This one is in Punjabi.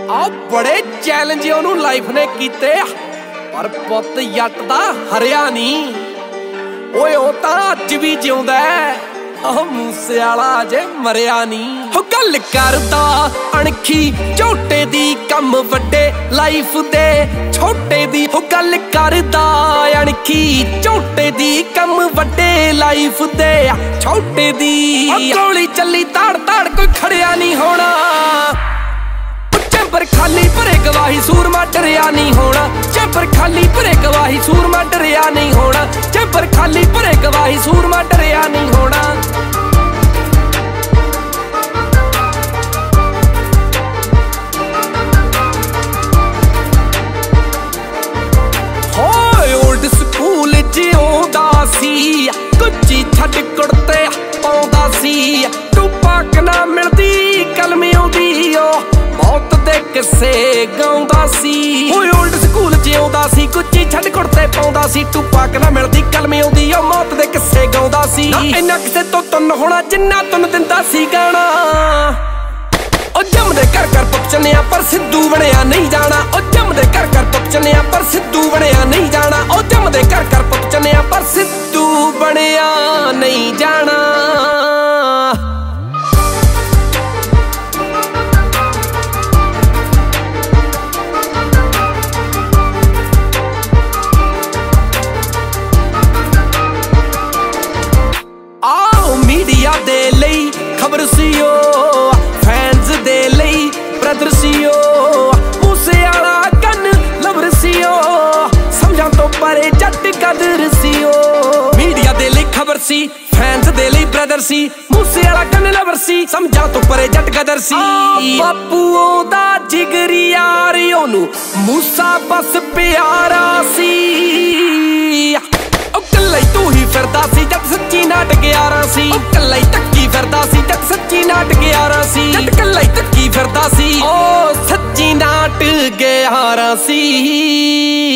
ਆ ਬੜੇ ਚੈਲੰਜ ਉਹਨੂੰ ਲਾਈਫ ਨੇ ਕੀਤੇ, ਪਰ ਪੁੱਤ ਜੱਟ ਦਾ ਹਰਿਆ ਨਹੀਂ। ਓਏ ਉਹ ਤਾਂ ਅੱਜ ਵੀ ਜਿਉਂਦਾ, ਉਹ ਮੂਸੇ ਵਾਲਾ ਜੇ ਮਰਿਆ ਨਹੀਂ। ਹੋ ਗੱਲ ਕਰਦਾ ਅਣਖੀ ਝੋਟੇ ਦੀ, ਕੰਮ ਵੱਡੇ ਲਾਈਫ ਦੇ ਛੋਟੇ ਦੀ। ਹੋ ਗੱਲ ਕਰਦਾ ਅਣਖੀ ਝੋਟੇ ਦੀ, ਕੰਮ ਵੱਡੇ ਲਾਈਫ ਦੇ ਛੋਟੇ ਦੀ। ਗੋਲੀ ਚੱਲੀ ਤਾੜ ਤਾੜ ਕੋਈ ਖੜਿਆ ਨਹੀਂ ਹੋਣਾ, ਚੈਂਬਰ ਖਾਲੀ ਭਰੇ ਗਵਾਹੀ ਸੂਰਮਾ ਡਰਿਆ ਨਹੀਂ ਹੋਣਾ। ਚੈਂਬਰ ਖਾਲੀ ਭਰੇ ਗਵਾਹੀ ਸੂਰਮਾ ਡਰਿਆ ਨਹੀਂ ਹੋਣਾ। ਚੈਂਬਰ ਖਾਲੀ ਭਰੇ ਗਵਾਹੀ ਸੂਰਮਾ ਡਰਿਆ ਨਹੀਂ ਹੋਣਾ। ਹੋਏ ਓਲਡ ਸਕੂਲ ਜਿਉਂਦਾ ਸੀ, ਕੁੱਚੀ ਛੱਡ ਕੁੜਤੇ ਪਾਉਂਦਾ ਸੀ। ਟੂਪਾਕ ਨਾ ਮਿਲਦੀ ਕਲਮੇ ਆਉਂਦੀ, ਉਹ ਮੌਤ ਦੇ ਕਿੱਸੇ ਗਾਉਂਦਾ ਸੀ। ਹੋਏ ਓਲਡ ਸਕੂਲ ਜਿਉਂਦਾ ਸੀ, ਕੁੱਚੀ ਛੱਡ ਕੁੜਤੇ ਪਾਉਂਦਾ ਸੀ। ਟੂਪਾਕ ਨਾ ਮਿਲਦੀ ਕਲਮੇ ਆਉਂਦੀ, ਉਹ ਮੌਤ ਦੇ ਕਿੱਸੇ ਗਾਉਂਦਾ ਸੀ। ਇੰਨਾ ਕਿਸੇ ਤੋਂ ਤੁੰਨ ਹੋਣਾ ਜਿੰਨਾ ਤੁੰਨ ਦਿੰਦਾ ਸੀ ਗਾਣਾ। ਉਹ ਜੰਮਦੇ ਘਰ ਘਰ ਪੁੱਛਣਿਆ ਪਰ ਸਿੱਧੂ ਬਣਿਆ ਨਹੀਂ ਜਾਣਾ। ਉਹ ਜੰਮਦੇ ਘਰ ਘਰ ਪੁੱਛਣਿਆ ਪਰ ਸਿੱਧੂ ਬਣਿਆ ਨਹੀਂ ਜਾਣਾ। ਉਹ ਜੰਮਦੇ ਘਰ ਘਰ ਪੁੱਛਣਿਆ ਪਰ ਸਿੱਧੂ ਬਣਿਆ ਨਹੀਂ ਜਾਣਾ। ਆਓ ਮੀਡੀਆ ਦੇ ਲਈ ਖਬਰ ਸੀ, ਉਹ ਫੈਨਸ ਦੇ ਲਈ ਬ੍ਰਦਰ ਸੀ। ਉਹ ਮੂਸੇ ਵਾਲਾ ਗਨ ਲਵਰ ਸੀ, ਉਹ ਸਮਝਾਂ ਤੋਂ ਪਰੇ ਜੱਟ ਕਦਰ ਸੀ। ਉਹ ਮੀਡੀਆ ਦੇ ਲਈ ਖਬਰ ਸੀ, ਫੈਨਸ ਦੇ ਲਈ ਬ੍ਰਦਰ ਸੀ। ਮੂਸੇ ਵਾਲਾ ਗਨ ਲਵਰ ਸੀ, ਸਮਝਾਂ ਤੋਂ ਪਰੇ ਜੱਟ ਕਦਰ ਸੀ। ਬਾਪੂ ਉਹਦਾ ਜਿਗਰੀ ਯਾਰ, ਉਹਨੂੰ ਮੂਸਾ ਬਸ ਪਿਆਰਾ ਸੀ। ਉਹ ਕੱਲਾ ਹੀ ਤੂੰ ਹੀ ਫਿਰਦਾ ਸੀ ਜੱਟ ਸੱਚੀ ਨਾਟਕ ਯਾਰਾਂ ਸੀ। ਉਹ ਕੱਲਾ ਹੀ ਟੱਕੀ ਫਿਰਦਾ ਸੀ ਜੱਟ ਸੱਚੀ ਨਾਟਕ ਯਾਰਾਂ ਸੀ। ਜੱਟ ਕੱਲਾ ਹੀ ਟੱਕੀ ਫਿਰਦਾ ਸੀ, ਉਹ ਸੱਚੀ ਨਾਟਕ ਯਾਰਾਂ ਸੀ।